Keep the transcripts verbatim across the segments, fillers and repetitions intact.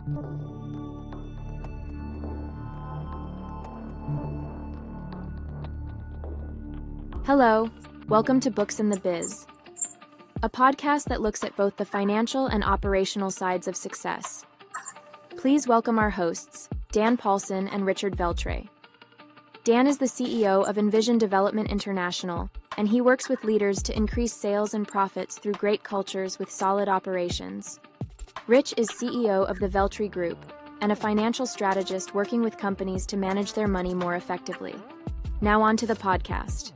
Hello, welcome to Books in the Biz, a podcast that looks at both the financial and operational sides of success. Please welcome our hosts, Dan Paulson and Richard Veltray. Dan is the C E O of Envision Development International, and he works with leaders to increase sales and profits through great cultures with solid operations. Rich is C E O of the Veltray Group and a financial strategist working with companies to manage their money more effectively. Now on to the podcast.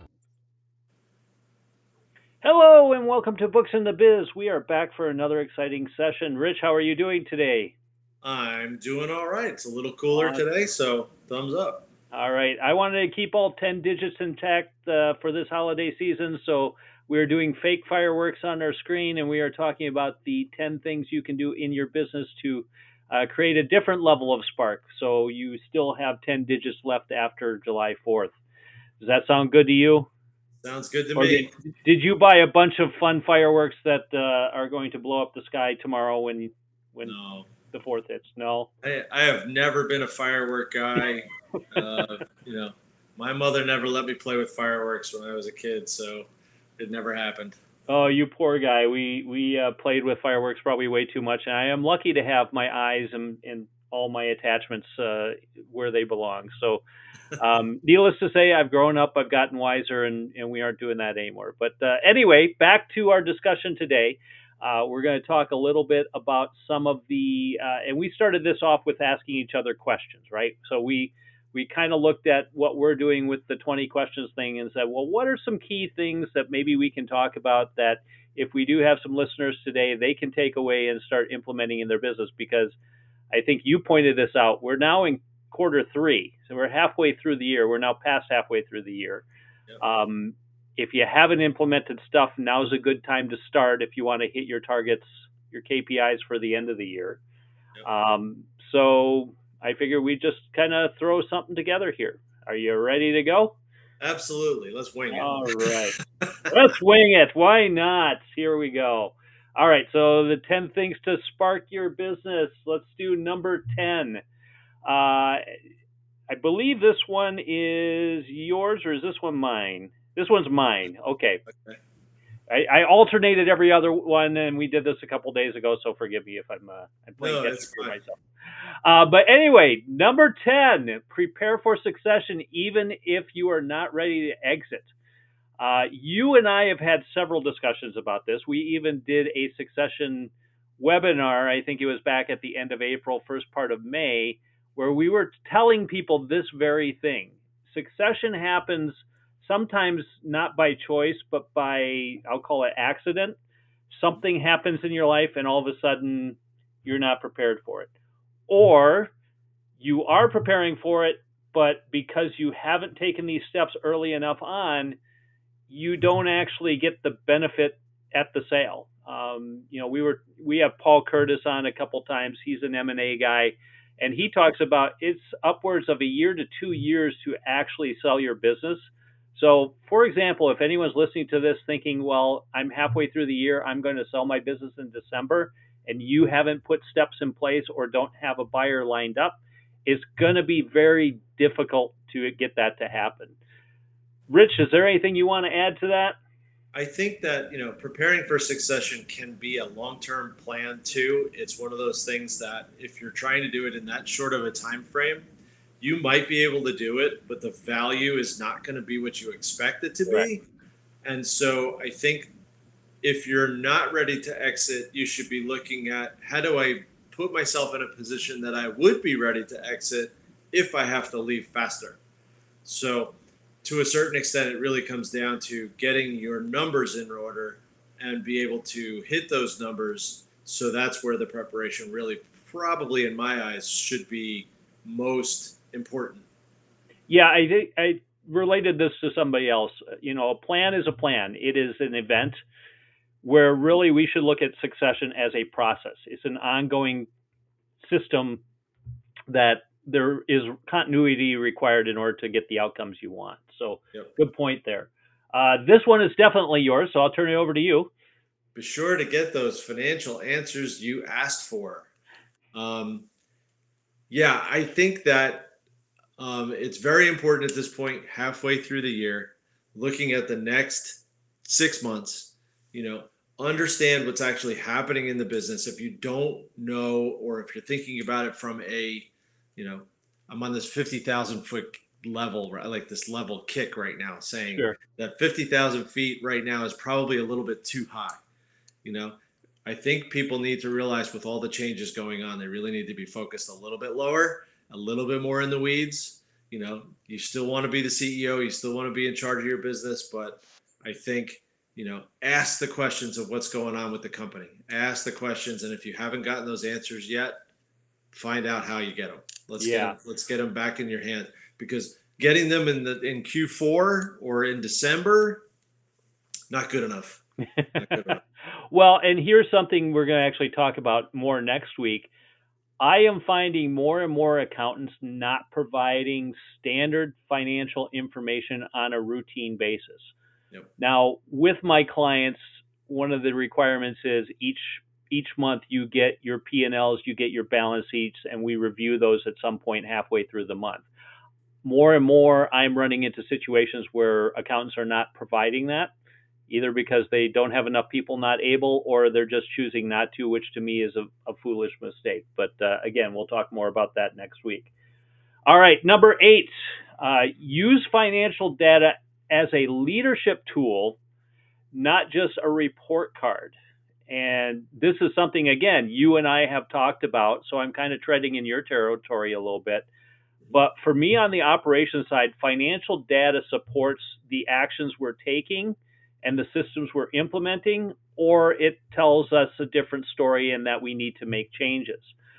Hello and welcome to Books in the Biz. We are back for another exciting session. Rich, how are you doing today? I'm doing all right. It's a little cooler Uh, today, so thumbs up. All right. I wanted to keep all ten digits intact uh, for this holiday season, so we're doing fake fireworks on our screen, and we are talking about the ten things you can do in your business to uh, create a different level of spark, so you still have ten digits left after July fourth. Does that sound good to you? Sounds good to Or me. did, did you buy a bunch of fun fireworks that uh, are going to blow up the sky tomorrow when when No, the fourth hits? No. I, I have never been a firework guy. uh, you know, my mother never let me play with fireworks when I was a kid, so it never happened. Oh, you poor guy. We we uh, played with fireworks probably way too much, and I am lucky to have my eyes and, and all my attachments uh, where they belong. So, um, needless to say, I've grown up, I've gotten wiser, and, and we aren't doing that anymore. But uh, anyway, back to our discussion today. Uh, we're going to talk a little bit about some of the, uh, and we started this off with asking each other questions, right? So we we kind of looked at what we're doing with the twenty questions thing and said, well, what are some key things that maybe we can talk about that if we do have some listeners today, they can take away and start implementing in their business? Because I think you pointed this out. We're now in quarter three, so we're halfway through the year. We're now past halfway through the year. Yep. Um, if you haven't implemented stuff, now's a good time to start if you want to hit your targets, your K P Is for the end of the year. Yep. Um, so I figure we just kind of throw something together here. Are you ready to go? Absolutely. Let's wing it. All right. Let's wing it. Why not? Here we go. All right. So the ten things to spark your business. Let's do number ten. Uh, I believe this one is yours, or is this one mine? This one's mine. Okay. Okay. I, I alternated every other one, and we did this a couple days ago, so forgive me if I'm uh, I'm playing No, catch it's up here fine. myself. Uh, but anyway, number ten, prepare for succession even if you are not ready to exit. Uh, you and I have had several discussions about this. We even did a succession webinar, I think it was back at the end of April, first part of May, where we were telling people this very thing. Succession happens sometimes not by choice, but by, I'll call it accident. Something happens in your life and all of a sudden you're not prepared for it. Or you are preparing for it, but because you haven't taken these steps early enough on, you don't actually get the benefit at the sale. Um, you know, we were we have Paul Curtis on a couple times. He's an M and A guy, and he talks about it's upwards of a year to two years to actually sell your business. So, for example, if anyone's listening to this thinking, well, I'm halfway through the year, I'm going to sell my business in December, and you haven't put steps in place or don't have a buyer lined up, it's going to be very difficult to get that to happen. Rich, is there anything you want to add to that? I think that, you know, preparing for succession can be a long-term plan too. It's one of those things that if you're trying to do it in that short of a time frame, you might be able to do it, but the value is not going to be what you expect it to Correct. be. And so I think if you're not ready to exit, you should be looking at how do I put myself in a position that I would be ready to exit if I have to leave faster. So to a certain extent, it really comes down to getting your numbers in order and be able to hit those numbers. So that's where the preparation really probably in my eyes should be most important. Yeah, I think I related this to somebody else. You know, a plan is a plan. It is an event where really we should look at succession as a process. It's an ongoing system that there is continuity required in order to get the outcomes you want. So Yep. good point there. Uh, this one is definitely yours, so I'll turn it over to you. Be sure to get those financial answers you asked for. Um, Yeah, I think that um, it's very important at this point, halfway through the year, looking at the next six months, you know, understand what's actually happening in the business. If you don't know, or if you're thinking about it from a, you know, I'm on this fifty thousand foot level, right? Like this level kick right now, saying Sure. that fifty thousand feet right now is probably a little bit too high. You know, I think people need to realize with all the changes going on, they really need to be focused a little bit lower, a little bit more in the weeds. You know, you still want to be the C E O, you still want to be in charge of your business, but I think, you know, ask the questions of what's going on with the company. Ask the questions, and if you haven't gotten those answers yet, find out how you get them. Let's get Yeah. them, let's get them back in your hand, because getting them in the in Q four or in December, not good enough. Not good enough. Well, and here's something we're going to actually talk about more next week. I am finding more and more accountants not providing standard financial information on a routine basis. Yep. Now, with my clients, one of the requirements is each each month you get your P and Ls, you get your balance sheets, and we review those at some point halfway through the month. More and more, I'm running into situations where accountants are not providing that, either because they don't have enough people not able, or they're just choosing not to, which to me is a, a foolish mistake. But uh, again, we'll talk more about that next week. All right, number eight, uh, use financial data as a leadership tool, not just a report card. And this is something, again, you and I have talked about, so I'm kind of treading in your territory a little bit. But for me on the operations side, financial data supports the actions we're taking and the systems we're implementing, or it tells us a different story in that we need to make changes.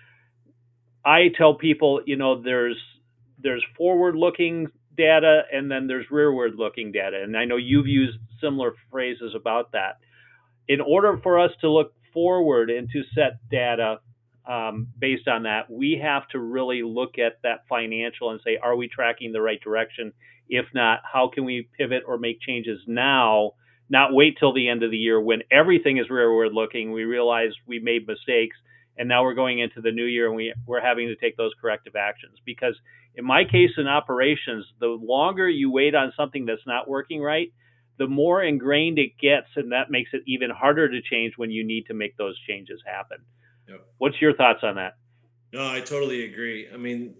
I tell people, you know, there's there's forward-looking data and then there's rearward-looking data. And I know you've used similar phrases about that. In order for us to look forward and to set data um, based on that, we have to really look at that financial and say, are we tracking the right direction? If not, how can we pivot or make changes now? Not wait till the end of the year when everything is rearward looking. We realize we made mistakes, and now we're going into the new year and we, we're having to take those corrective actions. Because in my case in operations, the longer you wait on something that's not working right, the more ingrained it gets, and that makes it even harder to change when you need to make those changes happen. Yep. What's your thoughts on that? No, I totally agree. I mean,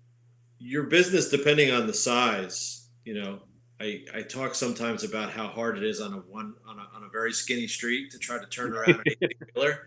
your business, depending on the size, you know, I, I talk sometimes about how hard it is on a one on a, on a very skinny street to try to turn around an eighteen wheeler.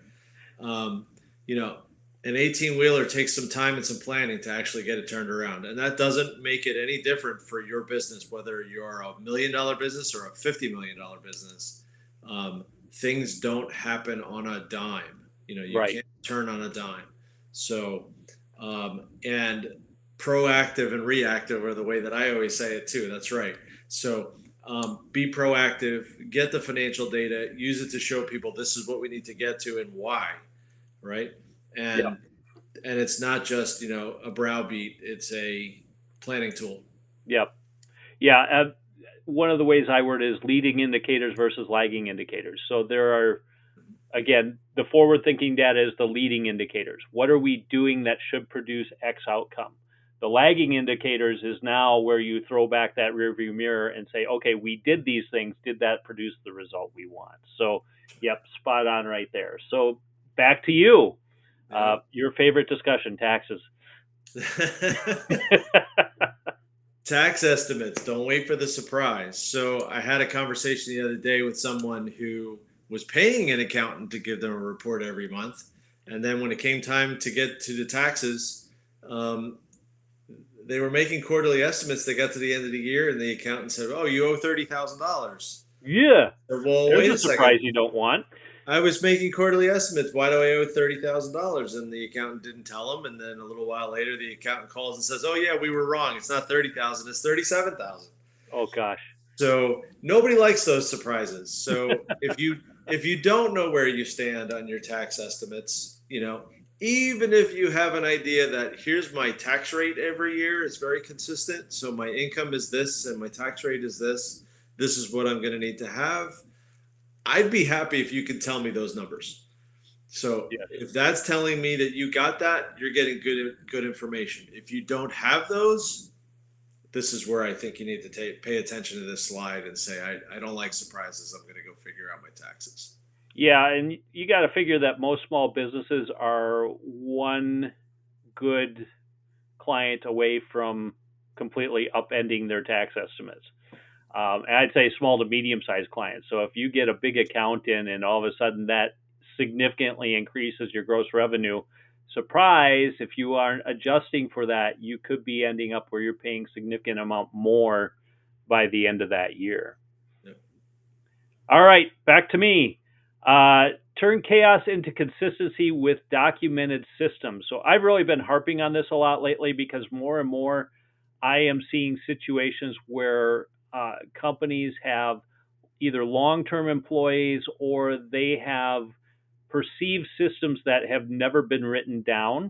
Um, you know, an eighteen wheeler takes some time and some planning to actually get it turned around, and that doesn't make it any different for your business, whether you're a million dollar business or a fifty million dollar business. Um, things don't happen on a dime. You know, you Right. can't turn on a dime. So, um, and proactive and reactive are the way that I always say it too. That's right. So um, be proactive, get the financial data, use it to show people this is what we need to get to and why, right? And Yeah. and it's not just, you know, a browbeat; it's a planning tool. Yep. Yeah. Uh, one of the ways I word it is leading indicators versus lagging indicators. So there are, again, the forward-thinking data is the leading indicators. What are we doing that should produce X outcome? The lagging indicators is now where you throw back that rearview mirror and say, okay, we did these things. Did that produce the result we want? So, yep, spot on right there. So back to you. Uh, your favorite discussion, taxes. Tax estimates. Don't wait for the surprise. So I had a conversation the other day with someone who was paying an accountant to give them a report every month. And then when it came time to get to the taxes, um, they were making quarterly estimates. They got to the end of the year and the accountant said, oh, you owe thirty thousand dollars. Yeah. Said, well, There's wait a a surprise second. you don't want. I was making quarterly estimates. Why do I owe thirty thousand dollars? And the accountant didn't tell him. And then a little while later, the accountant calls and says, oh, yeah, we were wrong. It's not thirty thousand dollars. It's thirty-seven thousand dollars. Oh, gosh. So nobody likes those surprises. So if you if you don't know where you stand on your tax estimates, you know, even if you have an idea that here's my tax rate every year, it's very consistent. So my income is this and my tax rate is this. This is what I'm going to need to have. I'd be happy if you could tell me those numbers. So Yes. if that's telling me that you got that, you're getting good good information. If you don't have those, this is where I think you need to take, pay attention to this slide and say, I, I don't like surprises. I'm going to go figure out my taxes. Yeah, and you got to figure that most small businesses are one good client away from completely upending their tax estimates. Um, and I'd say small to medium-sized clients. So if you get a big account in and all of a sudden that significantly increases your gross revenue, surprise, if you aren't adjusting for that, you could be ending up where you're paying significant amount more by the end of that year. Yep. All right, back to me. Uh, turn chaos into consistency with documented systems. So I've really been harping on this a lot lately because more and more I am seeing situations where uh, companies have either long-term employees or they have perceived systems that have never been written down.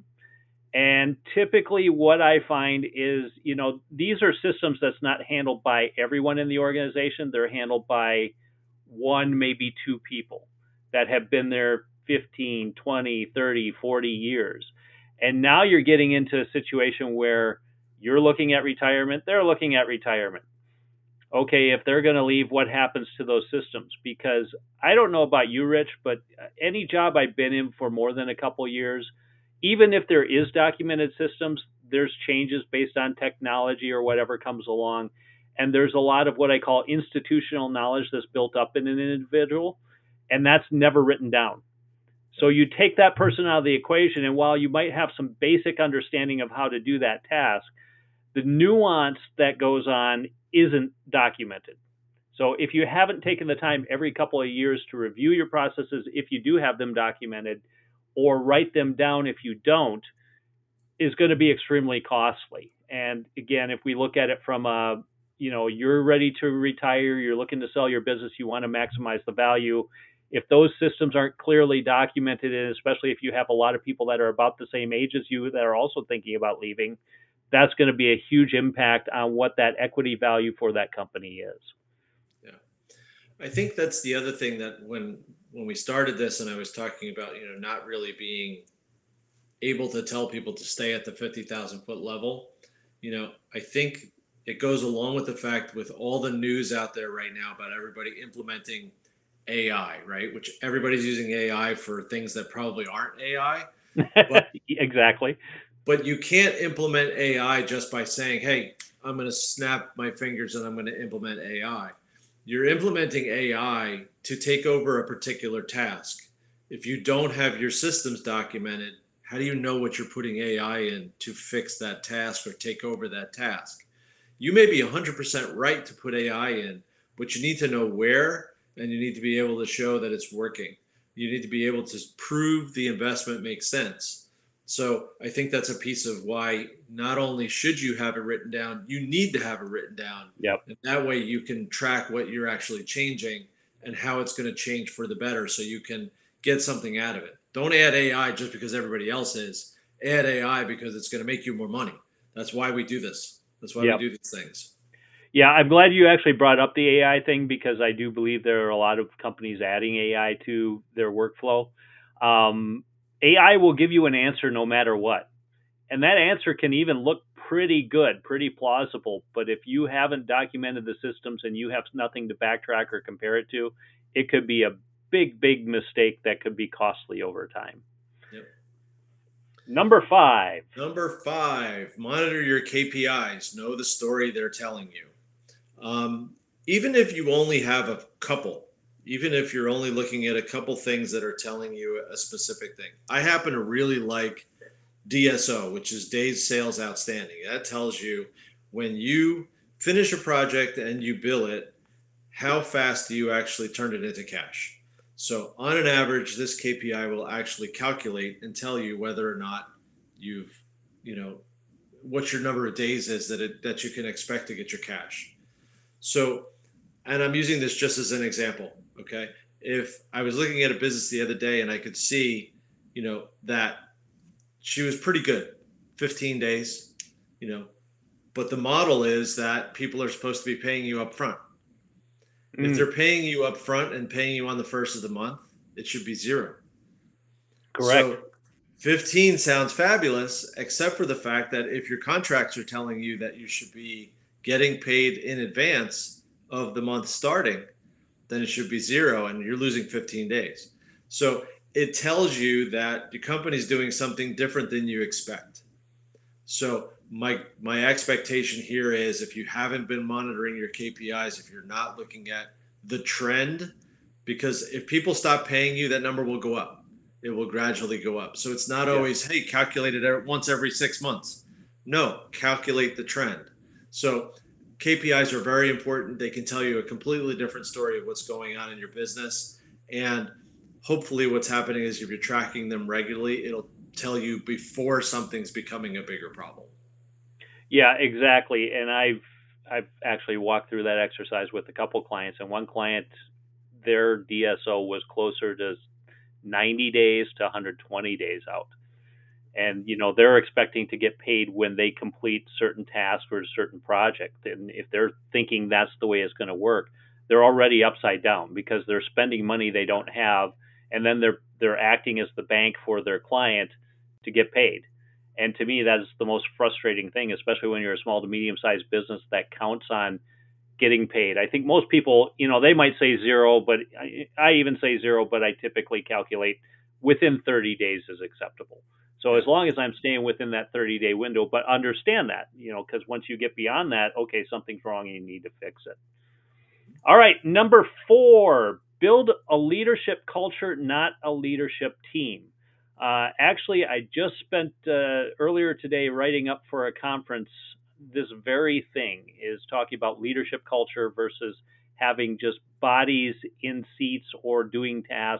And typically what I find is, you know, these are systems that's not handled by everyone in the organization. They're handled by one, maybe two people that have been there fifteen, twenty, thirty, forty years. And now you're getting into a situation where you're looking at retirement, they're looking at retirement. Okay, if they're going to leave, what happens to those systems? Because I don't know about you, Rich, but any job I've been in for more than a couple of years, even if there is documented systems, there's changes based on technology or whatever comes along. And there's a lot of what I call institutional knowledge that's built up in an individual, and that's never written down. So you take that person out of the equation, and while you might have some basic understanding of how to do that task, the nuance that goes on isn't documented. So if you haven't taken the time every couple of years to review your processes, if you do have them documented, or write them down if you don't, is going to be extremely costly. And again, if we look at it from a, you know, you're ready to retire, you're looking to sell your business, you want to maximize the value. If those systems aren't clearly documented, and especially if you have a lot of people that are about the same age as you that are also thinking about leaving, that's going to be a huge impact on what that equity value for that company is. Yeah. I think that's the other thing that when when we started this and I was talking about, you know, not really being able to tell people to stay at the fifty thousand foot level, you know, I think it goes along with the fact with all the news out there right now about everybody implementing A I, right? Which everybody's using A I for things that probably aren't A I. But, exactly. But you can't implement A I just by saying, hey, I'm going to snap my fingers and I'm going to implement A I. You're implementing A I to take over a particular task. If you don't have your systems documented, how do you know what you're putting A I in to fix that task or take over that task? You may be one hundred percent right to put A I in, but you need to know where, and you need to be able to show that it's working. You need to be able to prove the investment makes sense. So I think that's a piece of why not only should you have it written down, you need to have it written down. Yep. And that way you can track what you're actually changing and how it's going to change for the better so you can get something out of it. Don't add A I just because everybody else is. Add A I because it's going to make you more money. That's why we do this. That's why Yep. we do these things. Yeah, I'm glad you actually brought up the A I thing because I do believe there are a lot of companies adding A I to their workflow. Um, A I will give you an answer no matter what. And that answer can even look pretty good, pretty plausible. But if you haven't documented the systems and you have nothing to backtrack or compare it to, it could be a big, big mistake that could be costly over time. Yep. Number five. Number five, monitor your K P Is. Know the story they're telling you. Um, even if you only have a couple, even if you're only looking at a couple things that are telling you a specific thing. I happen to really like D S O, which is Days Sales Outstanding. That tells you when you finish a project and you bill it, how fast do you actually turn it into cash? So on an average, this K P I will actually calculate and tell you whether or not you've, you know, what your number of days is that it, that you can expect to get your cash. So, and I'm using this just as an example. Okay. If I was looking at a business the other day and I could see, you know, that she was pretty good, fifteen days, you know, but the model is that people are supposed to be paying you up front. Mm. If they're paying you up front and paying you on the first of the month, it should be zero. Correct. So fifteen sounds fabulous, except for the fact that if your contracts are telling you that you should be getting paid in advance of the month starting, then it should be zero and you're losing fifteen days. So it tells you that your company's doing something different than you expect. So my my expectation here is if you haven't been monitoring your K P Is, if you're not looking at the trend, because if people stop paying you, that number will go up. It will gradually go up. So it's not Yeah. always, hey, calculate it once every six months. No, calculate the trend. So K P Is are very important. They can tell you a completely different story of what's going on in your business. And hopefully what's happening is if you're tracking them regularly, it'll tell you before something's becoming a bigger problem. Yeah, exactly. And I've I've actually walked through that exercise with a couple clients, and one client, their D S O was closer to ninety days to one hundred twenty days out. And you know, they're expecting to get paid when they complete certain tasks or a certain project. And if they're thinking that's the way it's going to work, they're already upside down because they're spending money they don't have, and then they're they're acting as the bank for their client to get paid. And to me, that's the most frustrating thing, especially when you're a small to medium-sized business that counts on getting paid. I think most people, you know, they might say zero, but I, I even say zero, but I typically calculate within thirty days is acceptable. So as long as I'm staying within that thirty-day window, but understand that, you know, because once you get beyond that, okay, something's wrong and you need to fix it. All right, number four, build a leadership culture, not a leadership team. Uh, actually, I just spent uh, earlier today writing up for a conference. This very thing is talking about leadership culture versus having just bodies in seats or doing tasks.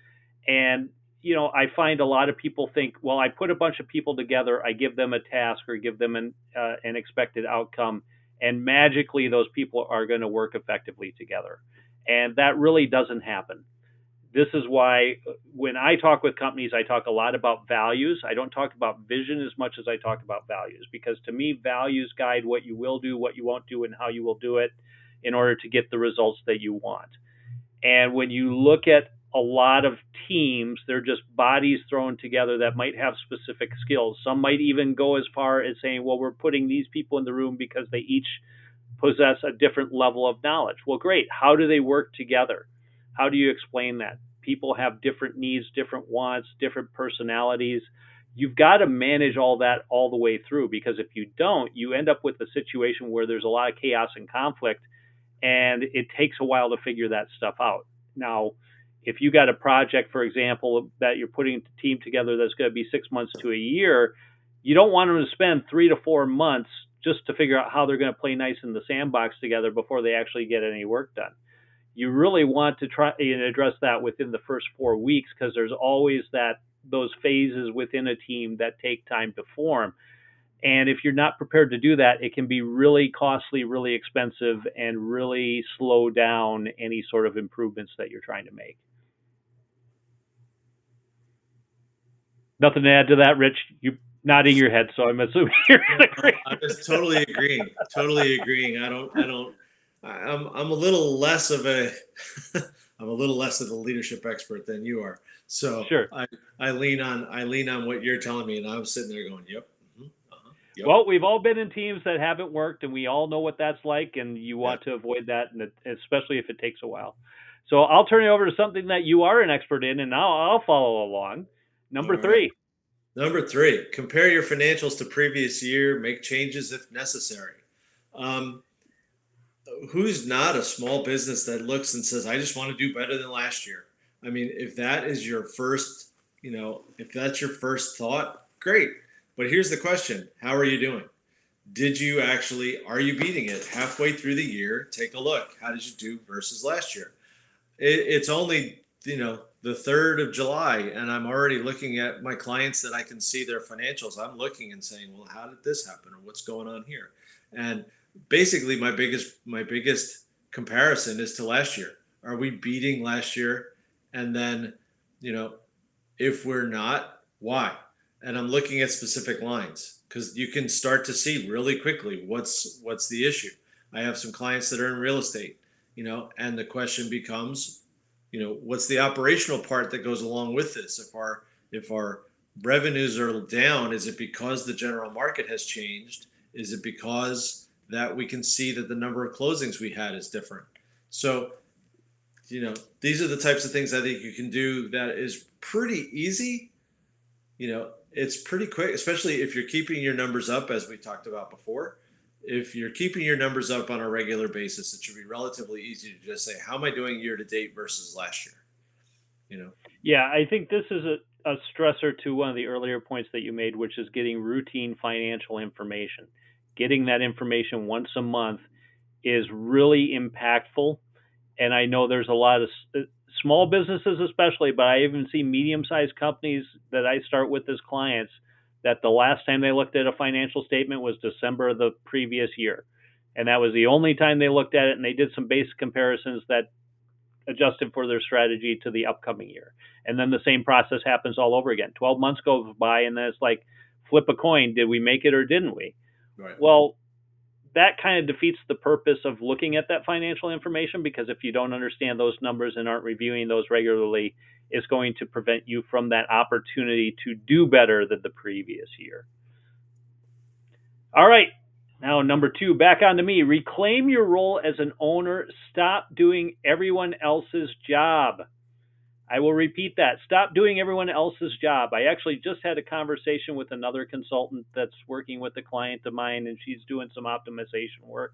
And, you know, I find a lot of people think, well, I put a bunch of people together, I give them a task or give them an, uh, an expected outcome, and magically those people are going to work effectively together. And that really doesn't happen. This is why when I talk with companies, I talk a lot about values. I don't talk about vision as much as I talk about values, because to me, values guide what you will do, what you won't do, and how you will do it in order to get the results that you want. And when you look at a lot of teams, they're just bodies thrown together that might have specific skills. Some might even go as far as saying, well, we're putting these people in the room because they each possess a different level of knowledge. Well, great. How do they work together? How do you explain that? People have different needs, different wants, different personalities. You've got to manage all that all the way through, because if you don't, you end up with a situation where there's a lot of chaos and conflict, and it takes a while to figure that stuff out. Now, if you got a project, for example, that you're putting a team together that's going to be six months to a year, you don't want them to spend three to four months just to figure out how they're going to play nice in the sandbox together before they actually get any work done. You really want to try and address that within the first four weeks, because there's always that those phases within a team that take time to form. And if you're not prepared to do that, it can be really costly, really expensive, and really slow down any sort of improvements that you're trying to make. Nothing to add to that, Rich? You nodding your head, so I'm assuming you're agreeing. I'm just totally agreeing. Totally agreeing. I don't. I don't. I'm. I'm a little less of a. I'm a little less of a leadership expert than you are. So sure. I, I lean on. I lean on what you're telling me, and I'm sitting there going, "Yep." Mm-hmm, uh-huh, yep. Well, we've all been in teams that haven't worked, and we all know what that's like, and you want yeah. to avoid that, and it, especially if it takes a while. So I'll turn it over to something that you are an expert in, and I'll, I'll follow along. Number All three. Right. Number three, compare your financials to previous year, make changes if necessary. Um, who's not a small business that looks and says, I just want to do better than last year? I mean, if that is your first, you know, if that's your first thought, great. But here's the question. How are you doing? Did you actually, are you beating it halfway through the year? Take a look. How did you do versus last year? It, it's only, you know, the third of July, and I'm already looking at my clients that I can see their financials. I'm looking and saying, well, how did this happen, or what's going on here? And basically my biggest my biggest comparison is to last year. Are we beating last year? And then, you know, if we're not, why? And I'm looking at specific lines, because you can start to see really quickly what's what's the issue. I have some clients that are in real estate, you know, and the question becomes, you know, what's the operational part that goes along with this? If our If our revenues are down, is it because the general market has changed? Is it because that we can see that the number of closings we had is different? So, you know, these are the types of things I think you can do that is pretty easy. You know, it's pretty quick, especially if you're keeping your numbers up, as we talked about before. If you're keeping your numbers up on a regular basis, it should be relatively easy to just say, how am I doing year to date versus last year? You know? Yeah, I think this is a, a stressor to one of the earlier points that you made, which is getting routine financial information. Getting that information once a month is really impactful. And I know there's a lot of small businesses especially, but I even see medium-sized companies that I start with as clients that the last time they looked at a financial statement was December of the previous year. And that was the only time they looked at it, and they did some basic comparisons that adjusted for their strategy to the upcoming year. And then the same process happens all over again. twelve months go by, and then it's like flip a coin. Did we make it or didn't we? Right. Well, that kind of defeats the purpose of looking at that financial information, because if you don't understand those numbers and aren't reviewing those regularly, it's going to prevent you from that opportunity to do better than the previous year. All right. Now, number two, back on to me. Reclaim your role as an owner. Stop doing everyone else's job. I will repeat that. Stop doing everyone else's job. I actually just had a conversation with another consultant that's working with a client of mine, and she's doing some optimization work.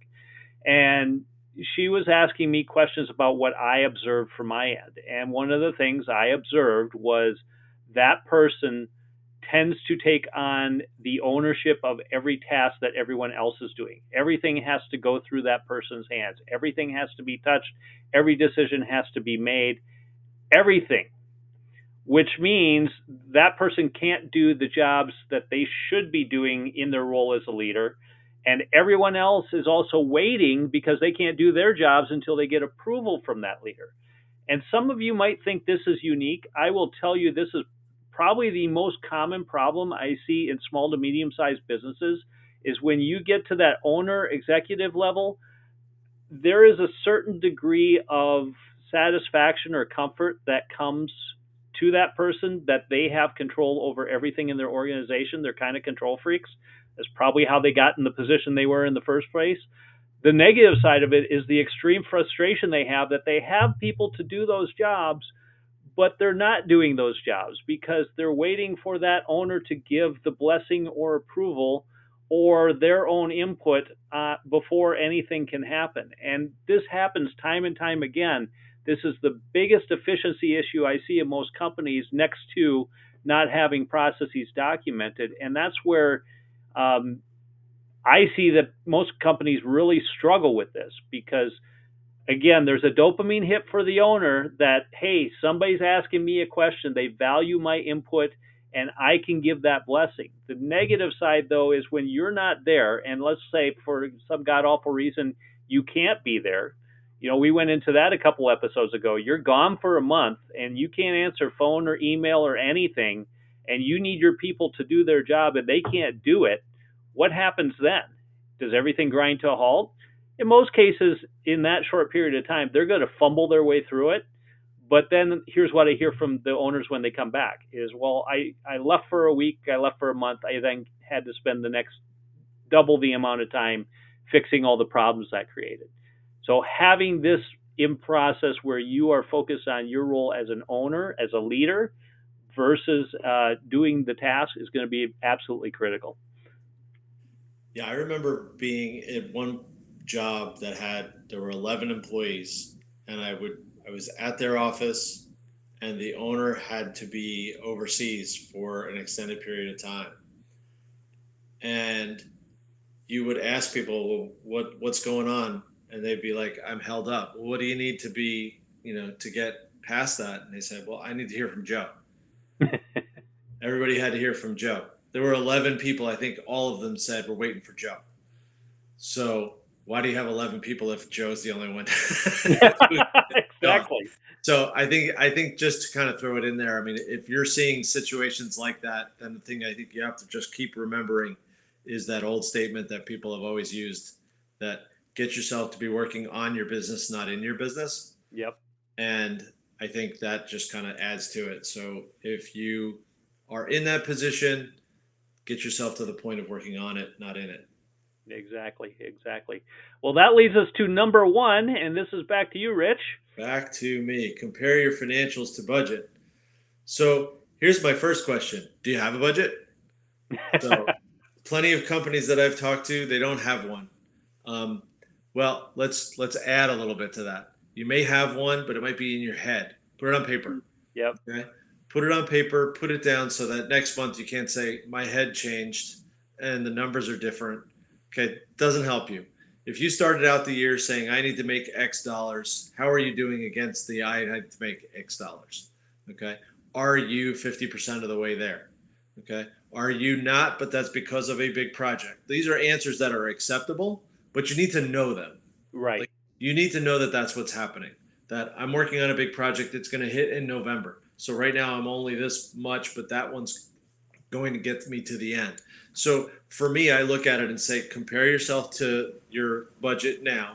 And she was asking me questions about what I observed from my end. And one of the things I observed was that person tends to take on the ownership of every task that everyone else is doing. Everything has to go through that person's hands. Everything has to be touched. Every decision has to be made. Everything, which means that person can't do the jobs that they should be doing in their role as a leader. And everyone else is also waiting because they can't do their jobs until they get approval from that leader. And some of you might think this is unique. I will tell you this is probably the most common problem I see in small to medium-sized businesses is when you get to that owner executive level, there is a certain degree of satisfaction or comfort that comes to that person that they have control over everything in their organization. They're kind of control freaks. That's probably how they got in the position they were in the first place. The negative side of it is the extreme frustration they have that they have people to do those jobs, but they're not doing those jobs because they're waiting for that owner to give the blessing or approval or their own input uh, before anything can happen. And this happens time and time again. This is the biggest efficiency issue I see in most companies, next to not having processes documented. And that's where um, I see that most companies really struggle with this because, again, there's a dopamine hit for the owner that, hey, somebody's asking me a question. They value my input, and I can give that blessing. The negative side, though, is when you're not there, and let's say for some god-awful reason you can't be there. You know, we went into that a couple episodes ago. You're gone for a month and you can't answer phone or email or anything, and you need your people to do their job and they can't do it. What happens then? Does everything grind to a halt? In most cases, in that short period of time, they're going to fumble their way through it. But then here's what I hear from the owners when they come back is, well, I, I left for a week, I left for a month. I then had to spend the next double the amount of time fixing all the problems that created. So having this in process where you are focused on your role as an owner, as a leader, versus uh, doing the task is going to be absolutely critical. Yeah, I remember being at one job that had, there were eleven employees, and I would, I was at their office, and the owner had to be overseas for an extended period of time. And you would ask people, well, what, what's going on? And they'd be like, I'm held up. Well, what do you need to be, you know, to get past that? And they said, well, I need to hear from Joe. Everybody had to hear from Joe. There were eleven people. I think all of them said, we're waiting for Joe. So why do you have eleven people if Joe's the only one? Exactly. So I think, I think just to kind of throw it in there, I mean, if you're seeing situations like that, then the thing I think you have to just keep remembering is that old statement that people have always used, that get yourself to be working on your business, not in your business. Yep. And I think that just kind of adds to it. So if you are in that position, get yourself to the point of working on it, not in it. Exactly, exactly. Well, that leads us to number one, and this is back to you, Rich. Back to me. Compare your financials to budget. So here's my first question. Do you have a budget? So plenty of companies that I've talked to, they don't have one. Um, well, let's let's add a little bit to that. You may have one, but it might be in your head. Put it on paper. Yep. Okay. Put it on paper, put it down so that next month you can't say, my head changed and the numbers are different. Okay. Doesn't help you. If you started out the year saying, I need to make X dollars, how are you doing against the I need to make X dollars? Okay. Are you fifty percent of the way there? Okay. Are you not? But that's because of a big project. These are answers that are acceptable, but you need to know them. Right. Like, you need to know that that's what's happening, that I'm working on a big project that's going to hit in November. So right now I'm only this much, but that one's going to get me to the end. So for me, I look at it and say, compare yourself to your budget now.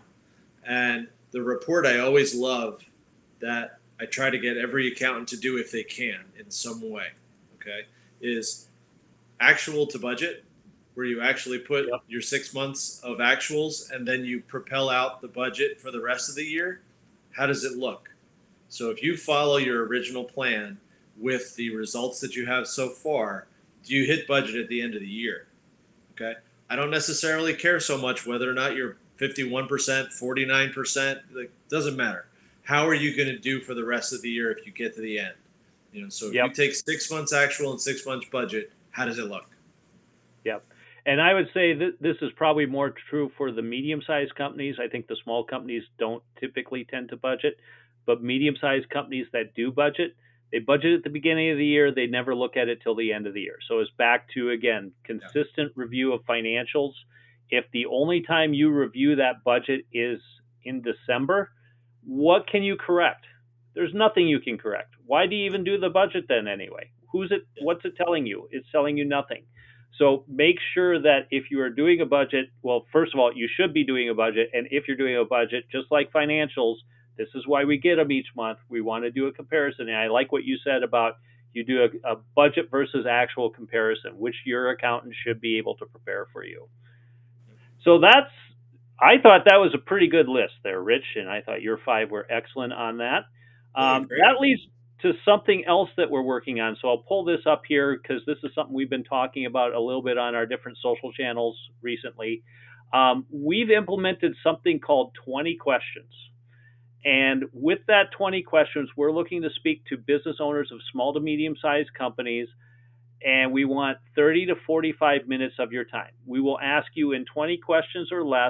And the report I always love that I try to get every accountant to do if they can in some way, okay, is actual to budget, where you actually put Yep. your six months of actuals and then you propel out the budget for the rest of the year. How does it look? So if you follow your original plan with the results that you have so far, do you hit budget at the end of the year? Okay. I don't necessarily care so much whether or not you're fifty-one percent, forty-nine percent, like, doesn't matter. How are you going to do for the rest of the year if you get to the end? You know, so if Yep. you take six months actual and six months budget, how does it look? Yep. And I would say that this is probably more true for the medium-sized companies. I think the small companies don't typically tend to budget, but medium-sized companies that do budget, they budget at the beginning of the year. They never look at it till the end of the year. So it's back to, again, consistent review of financials. If the only time you review that budget is in December, what can you correct? There's nothing you can correct. Why do you even do the budget then anyway? Who's it? What's it telling you? It's telling you nothing. So make sure that if you are doing a budget, well, first of all, you should be doing a budget. And if you're doing a budget, just like financials, this is why we get them each month. We want to do a comparison. And I like what you said about you do a, a budget versus actual comparison, which your accountant should be able to prepare for you. So that's, I thought that was a pretty good list there, Rich. And I thought your five were excellent on that. Um, Great. that leads to something else that we're working on. So I'll pull this up here because this is something we've been talking about a little bit on our different social channels recently. Um, we've implemented something called twenty questions. And with that twenty questions, we're looking to speak to business owners of small to medium-sized companies, and we want thirty to forty-five minutes of your time. We will ask you in twenty questions or less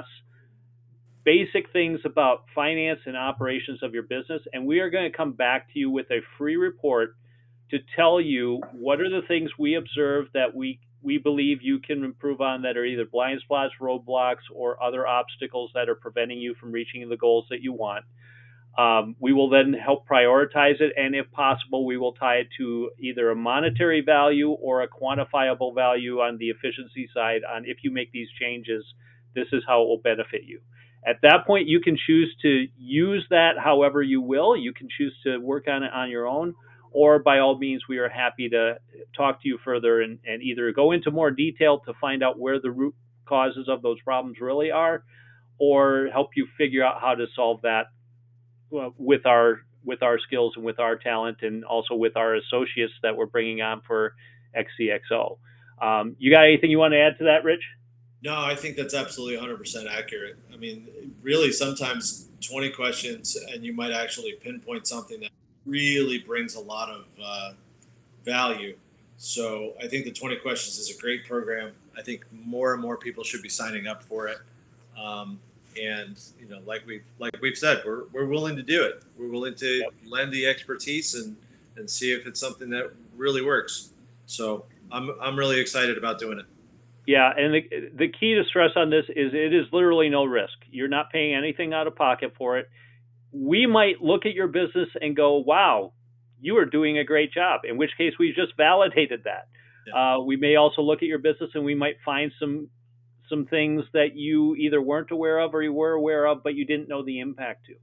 basic things about finance and operations of your business, and we are going to come back to you with a free report to tell you what are the things we observe that we we believe you can improve on that are either blind spots, roadblocks, or other obstacles that are preventing you from reaching the goals that you want. Um, we will then help prioritize it, and if possible, we will tie it to either a monetary value or a quantifiable value on the efficiency side on if you make these changes, this is how it will benefit you. At that point, you can choose to use that however you will. You can choose to work on it on your own, or by all means, we are happy to talk to you further and, and either go into more detail to find out where the root causes of those problems really are, or help you figure out how to solve that with our with our skills and with our talent, and also with our associates that we're bringing on for X C X O. Um, you got anything you want to add to that, Rich? No, I think that's absolutely one hundred percent accurate. I mean, really, sometimes twenty questions and you might actually pinpoint something that really brings a lot of uh, value. So I think the twenty questions is a great program. I think more and more people should be signing up for it. Um, and you know, like we've like we've said, we're we're willing to do it. We're willing to Yep. lend the expertise and and see if it's something that really works. So I'm I'm really excited about doing it. Yeah, and the, the key to stress on this is it is literally no risk. You're not paying anything out of pocket for it. We might look at your business and go, wow, you are doing a great job, in which case we just validated that. Yeah. Uh, we may also look at your business and we might find some some things that you either weren't aware of or you were aware of, but you didn't know the impact to.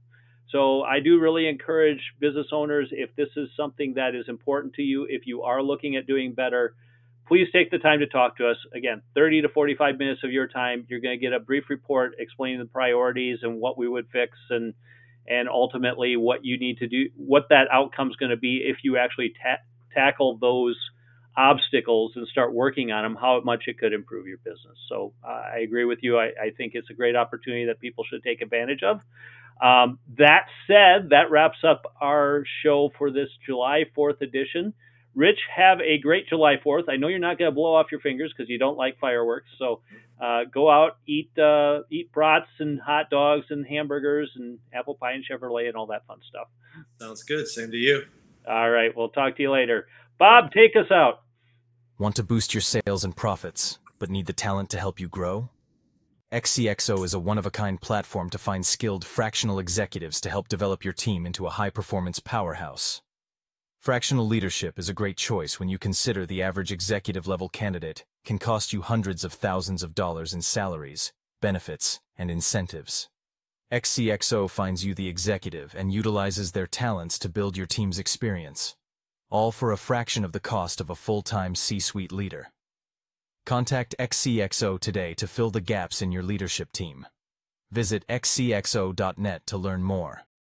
So I do really encourage business owners, if this is something that is important to you, if you are looking at doing better, please take the time to talk to us. Again, thirty to forty-five minutes of your time. You're going to get a brief report explaining the priorities and what we would fix, and and ultimately what you need to do, what that outcome is going to be if you actually ta- tackle those obstacles and start working on them, how much it could improve your business. So uh, I agree with you. I, I think it's a great opportunity that people should take advantage of. Um, that said, that wraps up our show for this July fourth edition. Rich, have a great July fourth. I know you're not going to blow off your fingers because you don't like fireworks. So uh, go out, eat uh, eat brats and hot dogs and hamburgers and apple pie and Chevrolet and all that fun stuff. Sounds good. Same to you. All right. We'll talk to you later. Bob, take us out. Want to boost your sales and profits, but need the talent to help you grow? X C X O is a one-of-a-kind platform to find skilled fractional executives to help develop your team into a high-performance powerhouse. Fractional leadership is a great choice when you consider the average executive-level candidate can cost you hundreds of thousands of dollars in salaries, benefits, and incentives. X C X O finds you the executive and utilizes their talents to build your team's experience, all for a fraction of the cost of a full-time C-suite leader. Contact X C X O today to fill the gaps in your leadership team. Visit X C X O dot net to learn more.